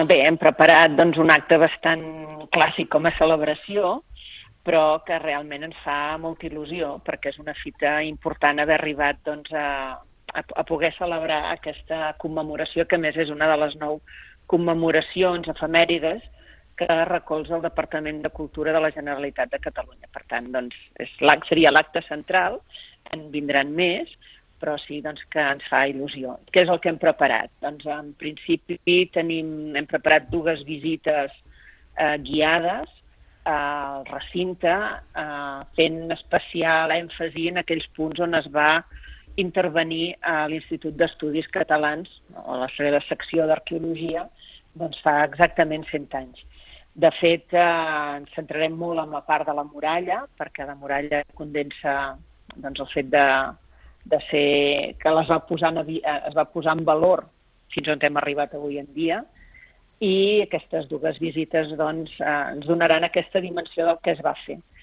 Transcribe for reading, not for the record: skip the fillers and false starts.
Bé, hem preparat un acte bastant clàssic com a celebració, però que realment ens fa molta il·lusió, perquè és una fita important haver arribat a poder celebrar aquesta commemoració, que a més és una de les 9 commemoracions efemèrides que recolza el Departament de Cultura de la Generalitat de Catalunya. Per tant, seria l'acte central, en vindran més, però sí que ens fa il·lusió. Què és el que hem preparat? En principi hem preparat 2 visites guiades al recinte, fent especial èmfasi en aquells punts on es va intervenir a l'Institut d'Estudis Catalans, o la seva secció d'arqueologia, fa exactament 100 anys. De fet, ens centrarem molt en la part de la muralla, perquè la muralla condensa el fet de ser que es va posar en valor fins on hem arribat avui en dia, i aquestes 2 visites ens donaran aquesta dimensió del que es va fer.